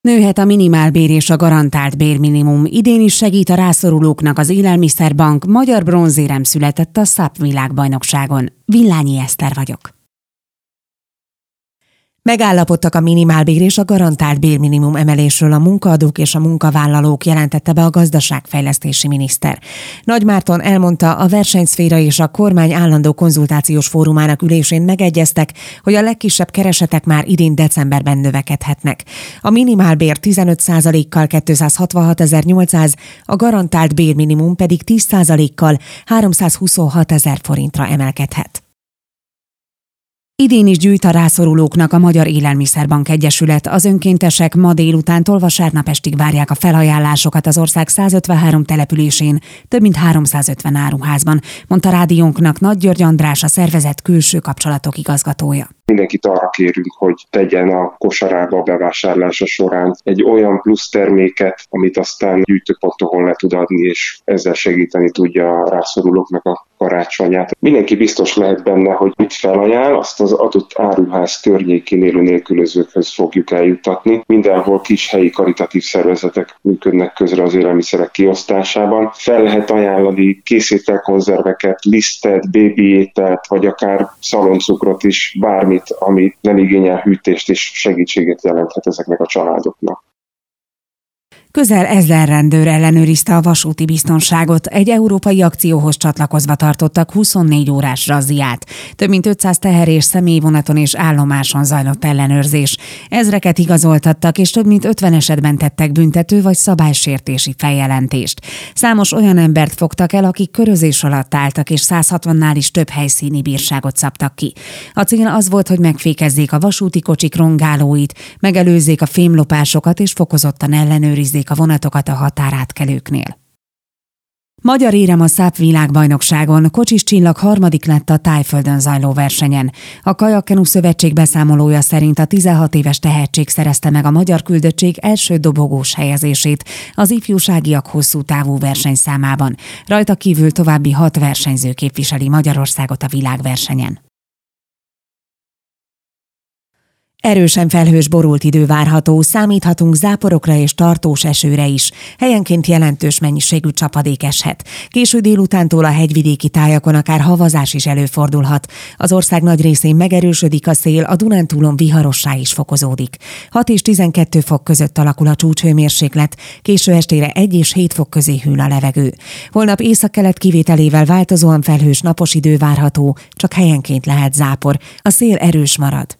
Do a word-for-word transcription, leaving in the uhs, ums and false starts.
Nőhet a minimálbér és a garantált bérminimum. Idén is segít a rászorulóknak az Élelmiszerbank, magyar bronzérem született a SZAP világbajnokságon. Villányi Eszter vagyok. Megállapodtak a minimálbér és a garantált bérminimum emelésről a munkaadók és a munkavállalók, jelentette be a gazdaságfejlesztési miniszter. Nagy Márton elmondta, a versenyszféra és a kormány állandó konzultációs fórumának ülésén megegyeztek, hogy a legkisebb keresetek már idén decemberben növekedhetnek. A minimálbér tizenöt százalékkal kétszázhatvanhatezer-nyolcszáz, a garantált bérminimum pedig tíz százalékkal háromszázhuszonhatezer forintra emelkedhet. Idén is gyűjt a rászorulóknak a Magyar Élelmiszerbank Egyesület. Az önkéntesek ma délutántól vasárnap estig várják a felajánlásokat az ország százötvenhárom településén, több mint háromszázötven áruházban, mondta rádiónknak Nagy György András, a szervezet külső kapcsolatok igazgatója. Mindenkit arra kérünk, hogy tegyen a kosarába a bevásárlása során egy olyan plusz terméket, amit aztán gyűjtőpontokon le tud adni, és ezzel segíteni tudja a rászorulóknak a karácsonyát. Mindenki biztos lehet benne, hogy mit felajánl, azt az adott áruház környékén élő nélkülözőkhöz fogjuk eljuttatni. Mindenhol kis helyi karitatív szervezetek működnek közre az élelmiszerek kiosztásában. Fel lehet ajánlani készételkonzerveket, lisztet, bébiételt, vagy akár szaloncukrot is, bármi, ami nem igényel hűtést, és segítséget jelenthet ezeknek a családoknak. Közel ezer rendőr ellenőrizte a vasúti biztonságot. Egy európai akcióhoz csatlakozva tartottak huszonnégy órás razziát. Több mint ötszáz teher- és személyvonaton és állomáson zajlott ellenőrzés. Ezreket igazoltattak, és több mint ötven esetben tettek büntető vagy szabálysértési feljelentést. Számos olyan embert fogtak el, akik körözés alatt álltak, és száz hatvannál is több helyszíni bírságot szabtak ki. A cél az volt, hogy megfékezzék a vasúti kocsik rongálóit, megelőzzék a fémlopásokat, és fokozottan ellenőrizzék a vonatokat a határátkelőknél. Magyar érem a SZAP világbajnokságon. Kocsis Csillag harmadik lett a Thaiföldön zajló versenyen. A Kajakkenu Szövetség beszámolója szerint a tizenhat éves tehetség szerezte meg a magyar küldöttség első dobogós helyezését az ifjúságiak hosszú távú versenyszámában. Rajta kívül további hat versenyző képviseli Magyarországot a világversenyen. Erősen felhős, borult idő várható, számíthatunk záporokra és tartós esőre is. Helyenként jelentős mennyiségű csapadék eshet. Késő délutántól a hegyvidéki tájakon akár havazás is előfordulhat. Az ország nagy részén megerősödik a szél, a Dunántúlon viharossá is fokozódik. hat és tizenkettő fok között alakul a csúcshőmérséklet, késő estére egy és hét fok közé hűl a levegő. Holnap északkelet kivételével változóan felhős, napos idő várható, csak helyenként lehet zápor. A szél erős marad.